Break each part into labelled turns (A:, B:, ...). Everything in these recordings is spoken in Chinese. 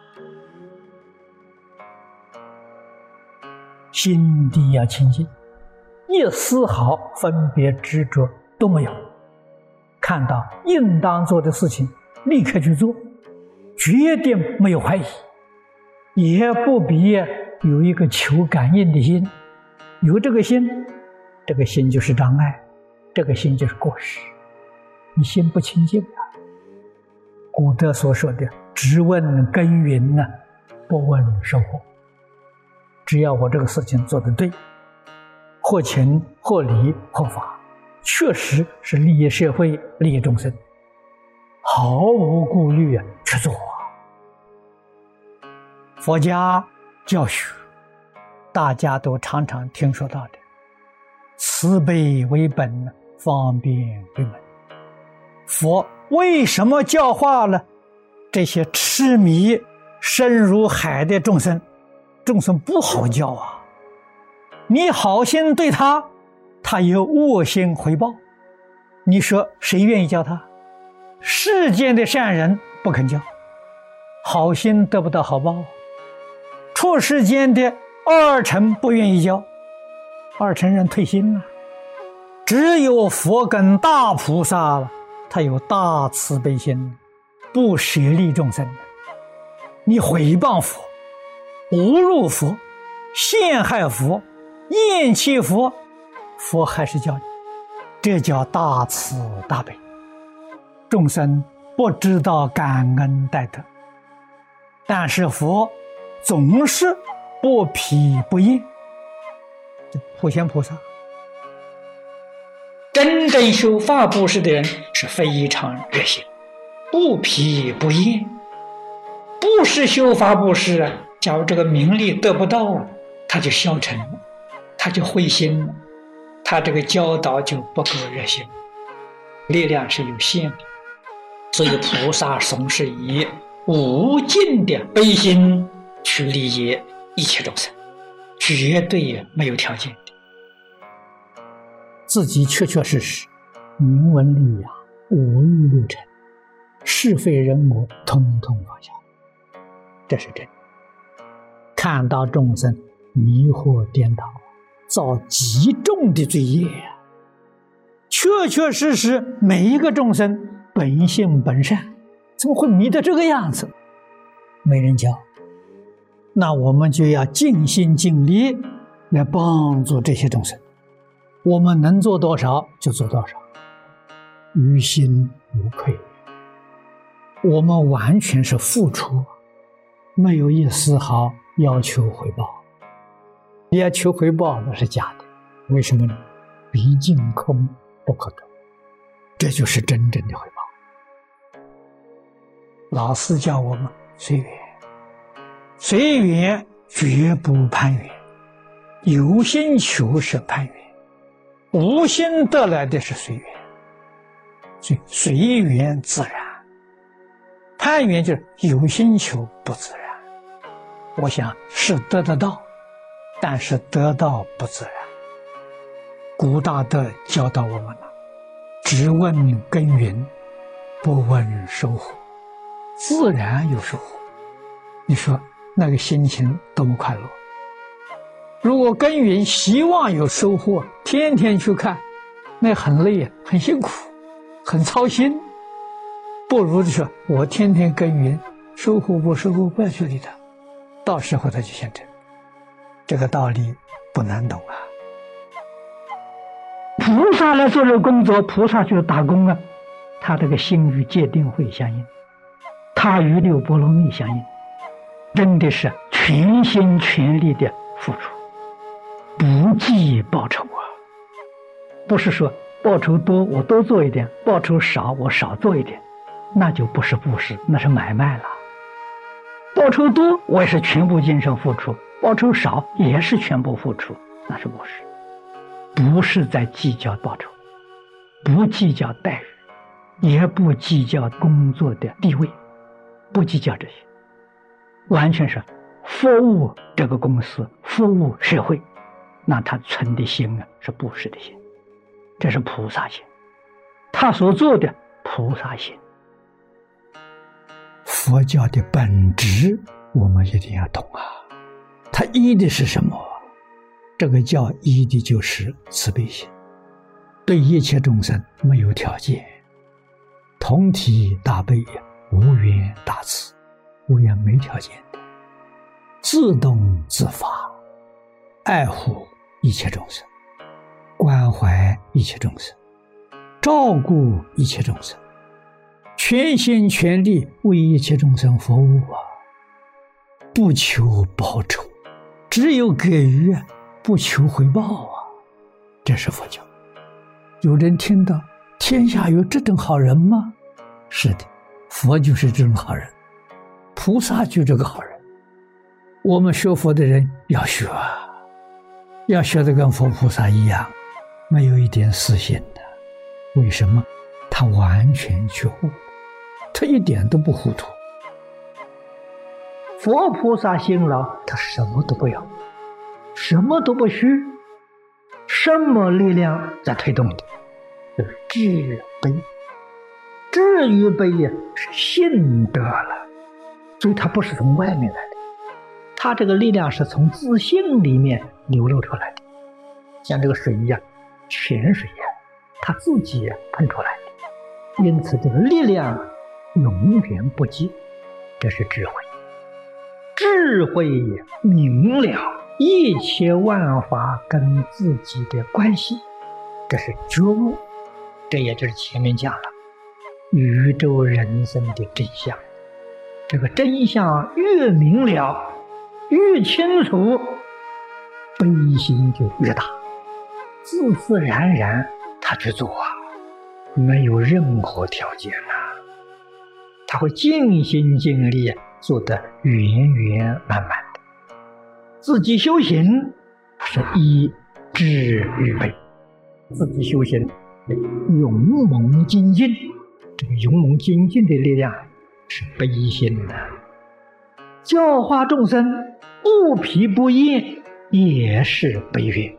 A: 心地要清净，一丝毫分别执着都没有。看到应当做的事情，立刻去做，决定没有怀疑，也不必有一个求感应的心。有这个心，这个心就是障碍，这个心就是过失。你心不清净啊。古德所说的“只问耕耘呢，不问收获”。只要我这个事情做得对，或情或理或法，确实是利益社会、利益众生，毫无顾虑去做。佛家教学，大家都常常听说到的，慈悲为本，方便为门。佛为什么教化了这些痴迷深如海的众生？众生不好教啊！你好心对他，他有恶心回报。你说谁愿意教他？世间的善人不肯教，好心得不到好报。出世间的二乘不愿意教，二乘人退心了。只有佛跟大菩萨了，他有大慈悲心，不舍利众生。你毁谤佛，侮辱佛，陷害佛，厌弃佛，佛还是教你，这叫大慈大悲。众生不知道感恩戴德，但是佛总是不疲不厌。普贤菩萨，真正修法布施的人是非常热心，不疲不厌。不是修法布施啊，假如这个名利得不到，他就消沉了，他就灰心了，他这个教导就不够热心，力量是有限的。所以菩萨总是以无尽的悲心去利益一切众生，绝对没有条件的。自己确确实实明文利养，我欲六尘，是非人我通通放下，这是真的。看到众生迷惑颠倒，造极重的罪业，确确实实每一个众生本性本善，怎么会迷得这个样子？没人教，那我们就要尽心尽力来帮助这些众生，我们能做多少就做多少，于心无愧。我们完全是付出，没有一丝毫要求回报。要求回报那是假的，为什么呢？毕竟空不可得，这就是真正的回报。老师教我们随缘，随缘绝不攀缘，有心求是攀缘，无心得来的是随缘，所以随缘自然。攀缘就是有心求不自然。我想是得得到，但是得到不自然。古大德教导我们了，只问耕耘，不问收获，自然有收获。你说那个心情多么快乐。如果耕耘希望有收获，天天去看，那很累，很辛苦，很操心。不如就说我天天耕耘，收获不收获不要去理它，到时候它就现成。这个道理不难懂啊。菩萨来做这个工作，菩萨就打工啊，他这个心与戒定慧相应，他与六波罗蜜相应，真的是全心全力的付出，不计报酬啊。不是说报酬多我多做一点，报酬少我少做一点，那就不是布施，那是买卖了。报酬多我也是全部精神付出，报酬少也是全部付出，那是布施。不是在计较报酬，不计较待遇，也不计较工作的地位，不计较这些，完全是服务这个公司，服务社会，那他存的心啊是布施的心，这是菩萨心，他所做的菩萨心。佛佛教的本质我们一定要懂啊！它依的是什么？这个教依的就是慈悲心，对一切众生没有条件，同体大悲，无缘大慈，无缘没条件的，自动自发，爱护一切众生，关怀一切众生，照顾一切众生，全心全力为一切众生服务啊！不求报酬，只有给予，不求回报啊！这是佛教。有人听到天下有这种好人吗？是的，佛就是这种好人，菩萨就这个好人。我们学佛的人要学啊，要学得跟佛菩萨一样，没有一点私心的。为什么？他完全觉悟，他一点都不糊涂。佛菩萨辛劳，他什么都不要，什么都不需，什么力量在推动的？就是智悲。智与悲呀，是信得了，所以它不是从外面来的，它这个力量是从自信里面流露出来的，像这个水一样，泉水呀，它自己喷出来的，因此这个力量永远不竭，这是智慧。智慧明了一切万法跟自己的关系，这是觉悟。这也就是前面讲了宇宙人生的真相。这个真相越明了越清楚，悲心就越大，自自然然他去做啊，没有任何条件啊，他会尽心尽力做得圆圆满满的。自己修行是依智与悲，自己修行勇猛精进，这个勇猛精进的力量是悲心的。教化众生不疲不厌也是悲愿。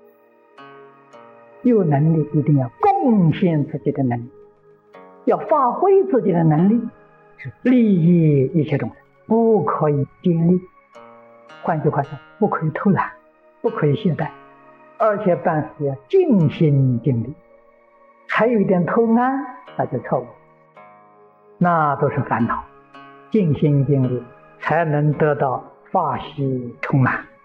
A: 有能力一定要贡献自己的能力，要发挥自己的能力，是利益一切众生，不可以奸利。换句话说，不可以偷懒，不可以懈怠，而且办事要尽心尽力。还有一点偷懒，那就错误，那都是烦恼。尽心尽力才能得到法喜充满。